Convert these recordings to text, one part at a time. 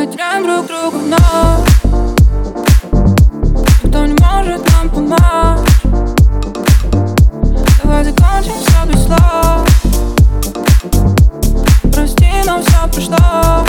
теряем друг друга вновь. Никто не может нам помочь. Давай закончим все без слов. Прости, но все прошло.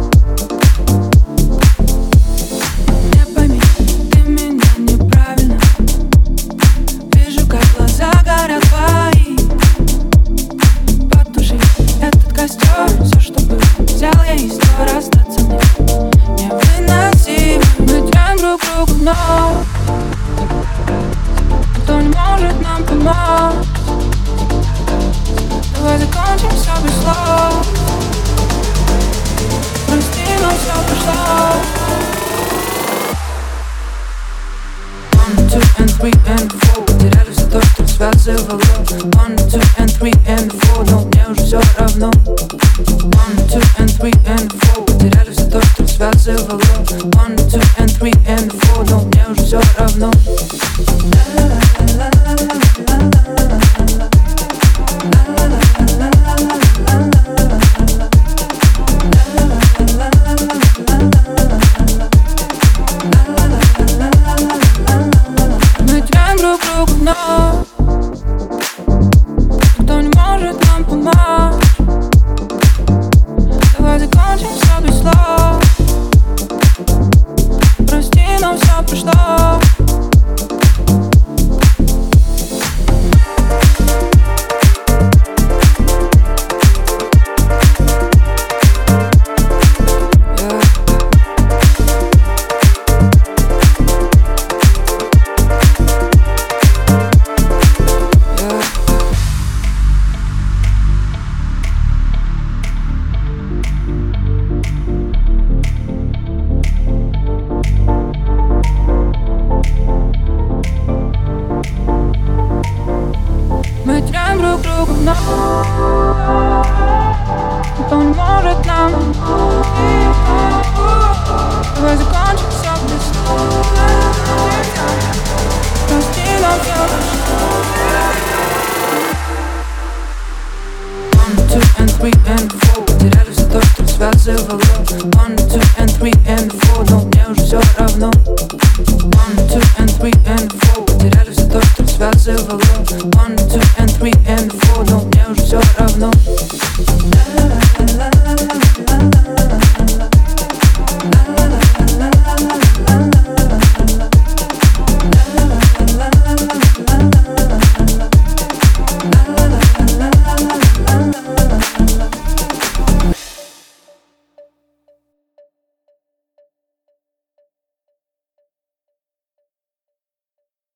Не пойми, ты меня неправильно. Вижу, как глаза горят твои. Потуши этот костер. Все, что было, взял я и снова расстаться мне невыносимо. Мы теряем друг друга вновь. Никто не может нам помочь. Давай закончим все без слов. Прости, но все прошло. 1, 2 and 3 and 4. Потеряли все то, что связывало. 1, 2 and 3 and 4. Но мне уже все равно. 1, 2 and 3 and 4. Потеряли все то, что связывало. 1, 2 and 3 and 4. Но мне уже все равно. Мы теряем друг друга вновь. Никто не может нам помочь. Давай закончим все без слов. Прости, но все прошло. Мы теряем друг друга вновь. Никто не может нам. Давай закончим все без слов. Прости, но все прошло. 1, 2 and 3 and 4. Потеряли все то, что связывало. 1, 2 and 3 and 4. Но мне уже все равно. 1, 2 and 3 and 4. Потеряли все то, что связывало. 1, 2 and 3 and 4.